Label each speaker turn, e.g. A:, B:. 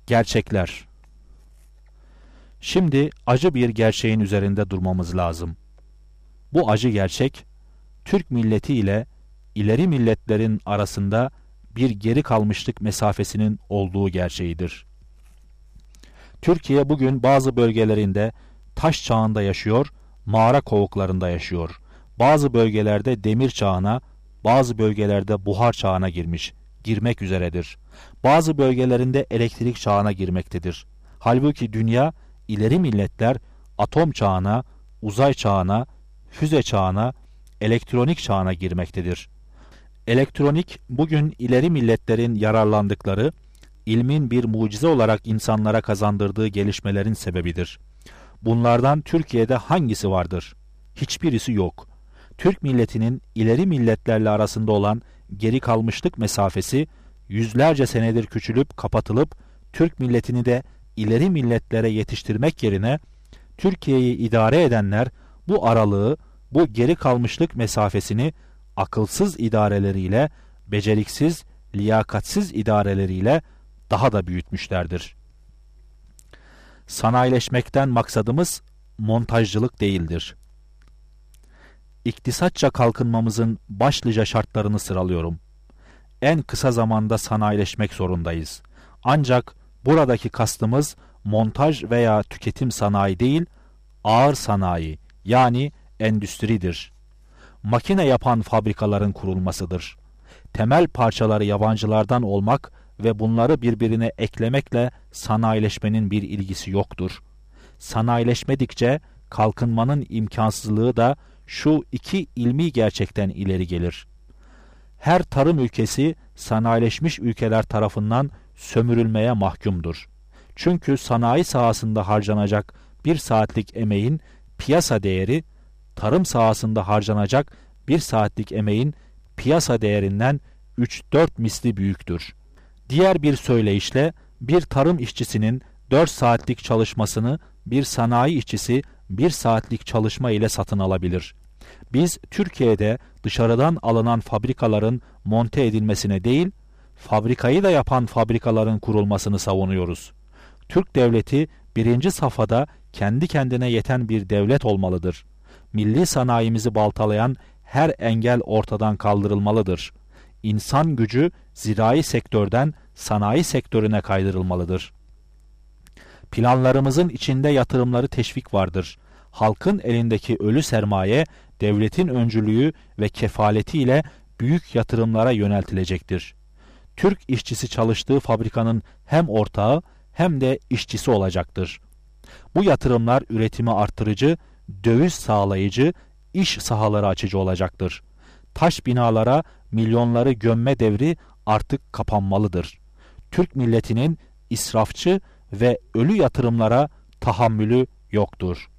A: Gerçekler. Şimdi acı bir gerçeğin üzerinde durmamız lazım. Bu acı gerçek, Türk milleti ile ileri milletlerin arasında bir geri kalmışlık mesafesinin olduğu gerçeğidir. Türkiye bugün bazı bölgelerinde taş çağında yaşıyor, mağara kovuklarında yaşıyor. Bazı bölgelerde demir çağına, bazı bölgelerde buhar çağına girmek üzeredir. Bazı bölgelerinde elektrik çağına girmektedir. Halbuki dünya, ileri milletler atom çağına, uzay çağına, füze çağına, elektronik çağına girmektedir. Elektronik, bugün ileri milletlerin yararlandıkları, ilmin bir mucize olarak insanlara kazandırdığı gelişmelerin sebebidir. Bunlardan Türkiye'de hangisi vardır? Hiçbirisi yok. Türk milletinin ileri milletlerle arasında olan geri kalmışlık mesafesi, yüzlerce senedir küçülüp kapatılıp, Türk milletini de ileri milletlere yetiştirmek yerine, Türkiye'yi idare edenler bu aralığı, bu geri kalmışlık mesafesini akılsız idareleriyle, beceriksiz, liyakatsiz idareleriyle daha da büyütmüşlerdir. Sanayileşmekten maksadımız montajcılık değildir. İktisatça kalkınmamızın başlıca şartlarını sıralıyorum. En kısa zamanda sanayileşmek zorundayız. Ancak buradaki kastımız montaj veya tüketim sanayi değil, ağır sanayi yani endüstridir. Makine yapan fabrikaların kurulmasıdır. Temel parçaları yabancılardan olmak ve bunları birbirine eklemekle sanayileşmenin bir ilgisi yoktur. Sanayileşmedikçe kalkınmanın imkansızlığı da şu iki ilmi gerçekten ileri gelir. Her tarım ülkesi sanayileşmiş ülkeler tarafından sömürülmeye mahkumdur. Çünkü sanayi sahasında harcanacak bir saatlik emeğin piyasa değeri, tarım sahasında harcanacak bir saatlik emeğin piyasa değerinden 3-4 misli büyüktür. Diğer bir söyleyişle bir tarım işçisinin 4 saatlik çalışmasını bir sanayi işçisi 1 saatlik çalışma ile satın alabilir. Biz Türkiye'de dışarıdan alınan fabrikaların monte edilmesine değil, fabrikayı da yapan fabrikaların kurulmasını savunuyoruz. Türk devleti birinci safhada kendi kendine yeten bir devlet olmalıdır. Milli sanayimizi baltalayan her engel ortadan kaldırılmalıdır. İnsan gücü zirai sektörden sanayi sektörüne kaydırılmalıdır. Planlarımızın içinde yatırımları teşvik vardır. Halkın elindeki ölü sermaye, devletin öncülüğü ve kefaletiyle büyük yatırımlara yöneltilecektir. Türk işçisi çalıştığı fabrikanın hem ortağı hem de işçisi olacaktır. Bu yatırımlar üretimi artırıcı, döviz sağlayıcı, iş sahaları açıcı olacaktır. Taş binalara milyonları gömme devri artık kapanmalıdır. Türk milletinin israfçı ve ölü yatırımlara tahammülü yoktur.